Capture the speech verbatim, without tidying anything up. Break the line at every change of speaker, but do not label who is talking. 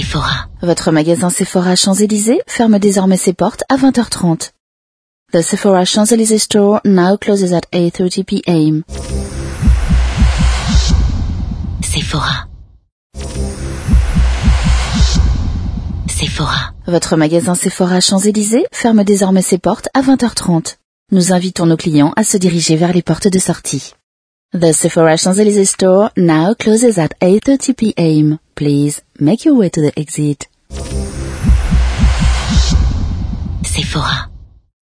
Sephora. Votre magasin Sephora Champs-Élysées ferme désormais ses portes à vingt heures trente. The Sephora Champs-Élysées store now closes at eight thirty p m Sephora. Sephora. Votre magasin Sephora Champs-Élysées ferme désormais ses portes à vingt heures trente. Nous invitons nos clients à se diriger vers les portes de sortie. The Sephora Champs-Élysées store now closes at eight thirty p m Please make your way to the exit. Sephora.